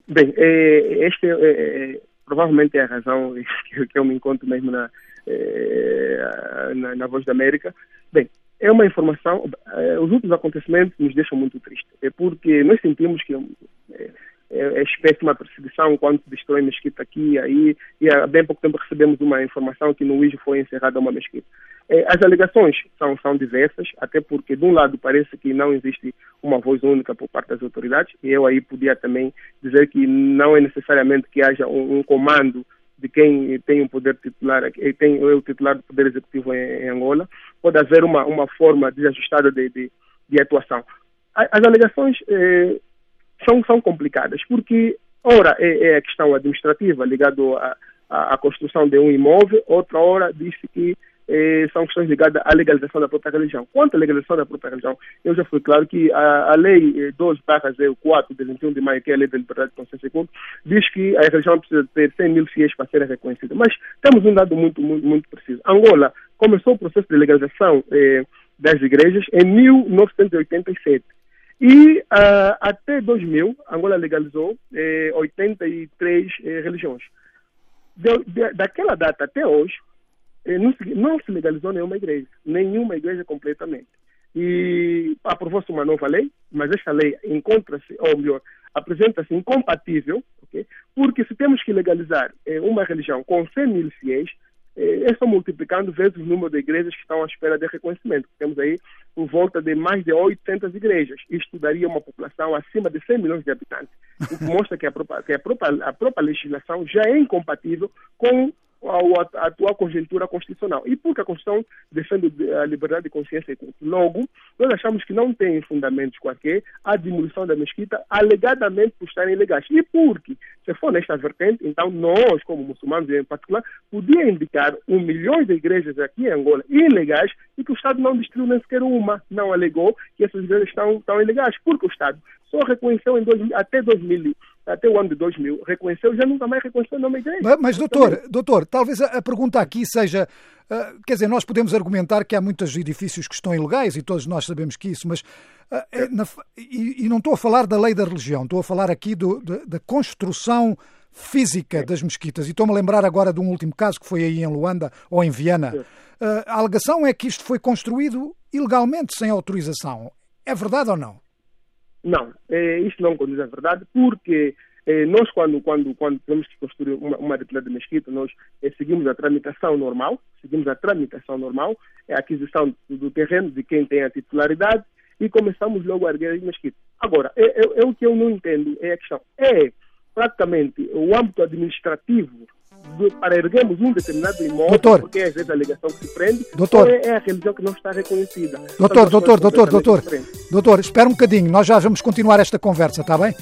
Bem, provavelmente é a razão que eu me encontro mesmo na Voz da América. Bem, é uma informação, os últimos acontecimentos nos deixam muito tristes, porque nós sentimos que é espécie de uma perseguição quando se destrói mesquita aqui e aí, e há bem pouco tempo recebemos uma informação que no Uíjo foi encerrada uma mesquita. As alegações são diversas, até porque de um lado parece que não existe uma voz única por parte das autoridades, e eu aí podia também dizer que não é necessariamente que haja um comando de quem tem o poder titular, tem o titular do poder executivo em Angola. Pode haver uma forma desajustada de atuação. As alegações são complicadas, porque ora é a questão administrativa ligada à construção de um imóvel, outra hora diz-se que são questões ligadas à legalização da própria religião. Quanto à legalização da própria religião, eu já fui claro que a lei 12/04 de 21 de maio, que é a lei da liberdade de consciência e culto, diz que a religião precisa ter 100 mil fiéis para ser reconhecida. Mas temos um dado muito preciso. Angola começou o processo de legalização das igrejas em 1987. E até 2000, Angola legalizou 83 religiões. Daquela data até hoje, não se legalizou nenhuma igreja completamente. E aprovou-se uma nova lei, mas esta lei apresenta-se incompatível, okay? Porque se temos que legalizar uma religião com 100 mil fiéis, é só multiplicando vezes o número de igrejas que estão à espera de reconhecimento. Temos aí por volta de mais de 800 igrejas. Isto daria uma população acima de 100 milhões de habitantes, o que mostra que a própria legislação já é incompatível com a atual conjuntura constitucional. E porque a Constituição defende a liberdade de consciência e culto. Logo, nós achamos que não tem fundamentos qualquer a demolição da mesquita, alegadamente por estarem ilegais. E porque, se for nesta vertente, então nós, como muçulmanos em particular, podíamos indicar 1 milhão de igrejas aqui em Angola ilegais e que o Estado não destruiu nem sequer uma, não alegou que essas igrejas estão ilegais, porque o Estado só reconheceu até o ano de 2000, reconheceu, já nunca mais reconheceu o nome da igreja. Mas doutor, talvez a pergunta aqui seja, quer dizer, nós podemos argumentar que há muitos edifícios que estão ilegais e todos nós sabemos que isso, mas e não estou a falar da lei da religião, estou a falar aqui da construção física das mesquitas, e estou-me a lembrar agora de um último caso que foi aí em Luanda ou em Viana. A alegação é que isto foi construído ilegalmente, sem autorização. É verdade ou não? Não, isto não conduz à verdade, porque nós, quando temos que construir uma determinada mesquita, nós seguimos a tramitação normal, é a aquisição do terreno de quem tem a titularidade e começamos logo a erguer a mesquita. Agora, o que eu não entendo é a questão. Praticamente o âmbito administrativo para erguermos um determinado imóvel, doutor, porque é às vezes a alegação que se prende, doutor, é a religião que não está reconhecida. Doutor, espera um bocadinho, nós já vamos continuar esta conversa, está bem?